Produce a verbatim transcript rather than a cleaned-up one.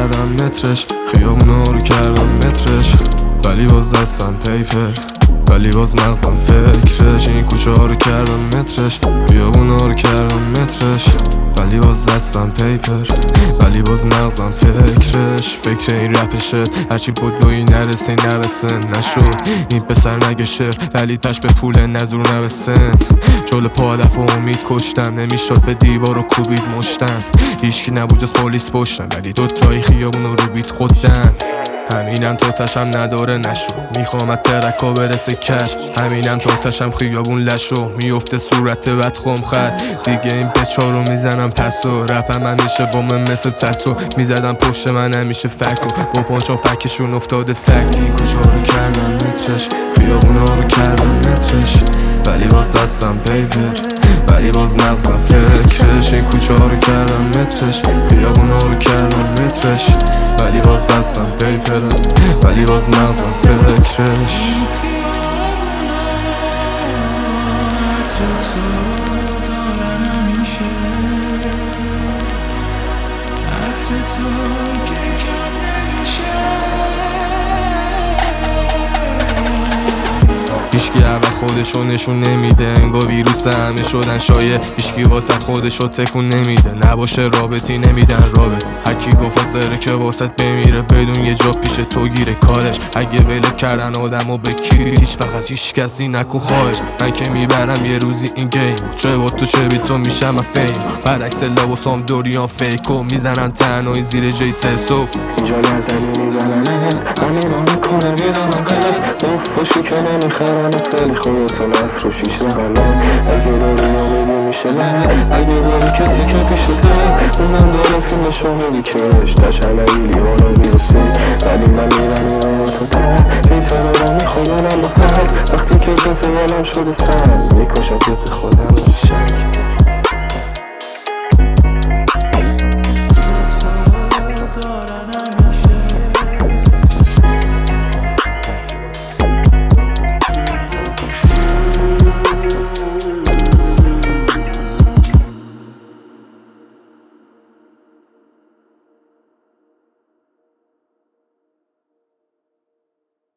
کردم مترش، خیابونا رو کردم مترش، ولی باز دستم پیپر، ولی باز مغزم فکرش. این کوچه ها رو کردم مترش، خیابونا رو کردم مترش، ولی باز دستم پیپر، ولی باز مغزم فکرش. فکر این رپشه هرچی پدوی نرسه نرسه نشد. این پسر نگه شعر ولی تش به پول نزور نبسن. جلو پا دف و امید کشتم، نمیشد به دیوار و کوبید مشتم. هیچکی نبود جز پلیس پشتم، ولی دوتایی خیابون رو بیت خودن. همینم تو تشم نداره نشو، میخوام ترکا برسه کش. همینم تو تشم خیابون لشو، میفته صورت بد خم خد. دیگه این بچه رو میزنم پسو، رپم همیشه بومه مثل تتو. میزدم پشت من همیشه فکو، با پانچون فکشون افتاده فکت. این کوچه رو کردم مترش، خیابونا رو کردم مترش، ولی باز دستم پیپر، ولی باز مغزم فکرش. این کوچه ها رو کردم مترش، خیابونا رو کردم مترش، ولی باز دستم پیپر، ولی باز مغزم فکرش. هیچکی اول خودشو نشون نمیده، انگار ویروس همه شدن شایع. هیچکی واسط خودشو تکون نمیده، نباشه رابطی نمیدن رابط. هرکی گفت حاضره که واسط بمیره، بدون یه جا پیش تو گیره کارش. اگه وله کردن آدمو به کی، هیچ فقط هیچ کسی نکن خواهش. من که میبرم یه روزی این گیم، چه با تو چه بی تو میشم فیم. برعکس لابوسام دوریان فیکو میزنن تنهایی زیر جی سسو. اینجا نزنی میزننه، همین رو میکنه میرم انقدر مفاشی که نمیخرن. خیلی خوبه تو نفروشیش نقلن، اگه داری یا میدی میشه لن. اگه داری کسی که پیشته، اونم داره فیلمشو میدی کش. داشتن ایلی بالا میرسی، ولی من میرم میرم تو تن. هیتر رو میخوادنم با هم، وقتی که جنس والم شده سن. میکشم جت خودم